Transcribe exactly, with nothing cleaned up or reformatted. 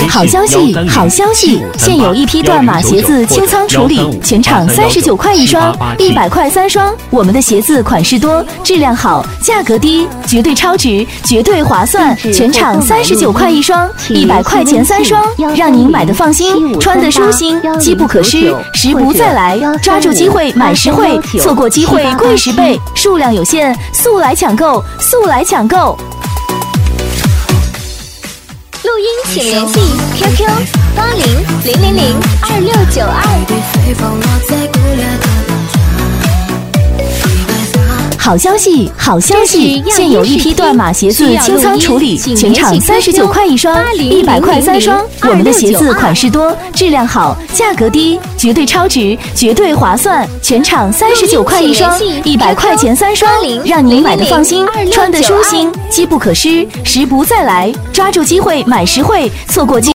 好消息，好消息！现有一批断码鞋子清仓处理，全场三十九块一双，一百块三双。我们的鞋子款式多，质量好，价格低，绝对超值，绝对划算。全场三十九块一双，一百块钱三双，让您买的放心，穿的舒心，机不可失，时不再来。抓住机会买实惠，错过机会贵十倍，数量有限，速来抢购，速来抢购！ 录音请联系 Q Q 八零零零零二六九二。 好消息，好消息！现有一批断码鞋子清仓处理，全场三十九块一双，一百块三双。我们的鞋子款式多，质量好，价格低，绝对超值，绝对划算。全场三十九块一双，一百块钱三双，让您买的放心，穿的舒心，机不可失，时不再来。抓住机会买实惠，错过机